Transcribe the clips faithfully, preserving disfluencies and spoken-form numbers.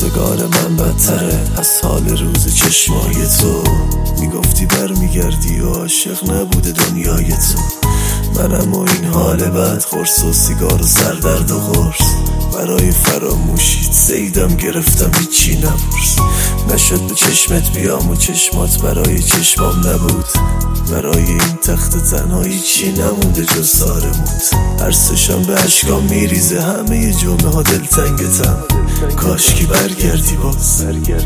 روزگار من بدتره از حال روز چشمای تو. میگفتی برمیگردی و عاشق نبوده دنیای تو. منم و این حال بد، قرص و سیگار و سردرد و قرص. برای فراموشیت زیدم گرفتم هیچی نبرس. نشد به چشمت بیام و چشمات برای چشمام نبود. برای این تخت تنهایی چی نمونده جز سارموت. هر سشم به اشکام میریزه، همه جمعه ها دلتنگتم. کاشکی برگردی باز.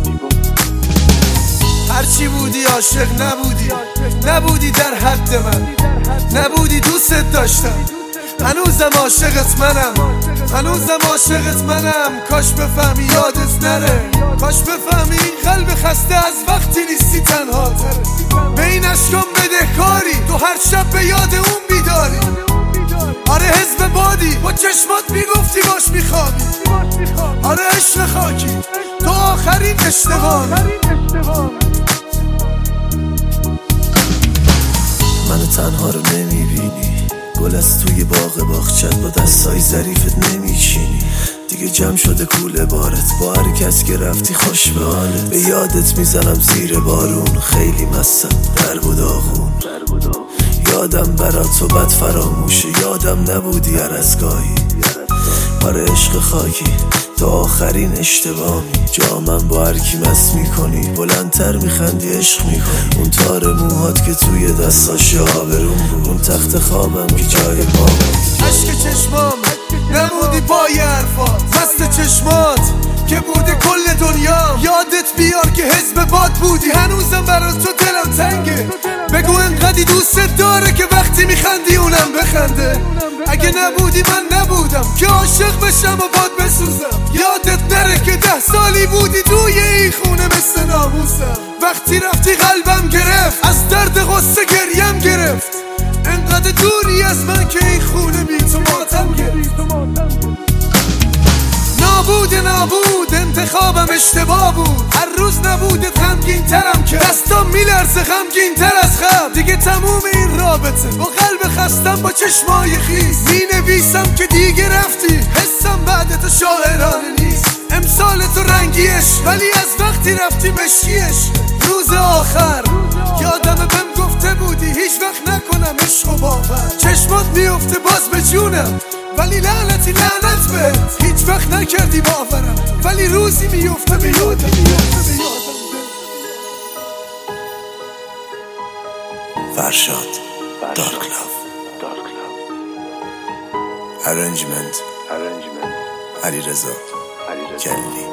هرچی بودی عاشق نبودی، نبودی در حد من، نبودی دوست داشتم. هنوزم عاشقت منم، هنوزم عاشقت منم. کاش بفهمی یادت نره، کاش بفهمی این قلب خسته از وقتی نیستی تنها تره. به این اشکام بدهکاری، تو هر شب به یاد اون بیداری. آره حزب بادی، با چشمات میگفتی باش میخوابی. آره عشق خاکی، تو آخرین اشتباهی. منو تنها رو نمیبینی، گل از توی باغ باغچت با دستای ظریفت نمیچینی. دیگه جمع شده کوله بارت، با هر کس که رفتی خوش به حالت. به یادت میزنم زیر بارون، خیلی مستم درب و داغون. یادم برات تو بد فراموشه، یادم نبودی هر از گاهی. آره عشق خاکی، تو آخرین اشتباهی. جامم با هر کی مست میکنی، بلندتر میخندی عشق میکنی. اون تار موهات که توی دستاش آبرون بود، اون تخت خوابم که جای پام. عشق چشمام نمودی پای حرفات، مست چشمات که بوده کل دنیا. یادت بیار که حزب باد بودی، هنوزم برات تو دلم تنگه. بگو انقدی دوست داره که وقتی میخندی اونم بخنده. اگه نبودی من نبودم که عاشق بشم و باد بسوزم. یادت نره که ده سالی بودی توی این خونه مثل ناموسم. وقتی رفتی قلبم گرفت، از درد غصه گریم گرفت. انقدر دوری از من که این خونه بی تو ماتم گرفت. نابود نابود انتخابم اشتباه بود. هر روز نبودت غمگین ترم که دستام میلرزه غمگین تر از خم. دیگه تموم این رابطه، با قلب خستم با چشمای خیس. می نویسم که دیگه رفتی، حسم بعد تو شاعرانه نیست. امسال تو رنگیش، ولی از وقتی رفتی مشکیش. روز آخر یادم بهم گفته بودی هیچ وقت نکنم عشق و باور. چشمات میفته باز به جونم، ولی لعنتی لعنت بهت. هیچ وقت نکردی باورم، ولی روزی میفته به یادم. فرشاد دارک لاف. ارنجمنت علیرضا جلیلی.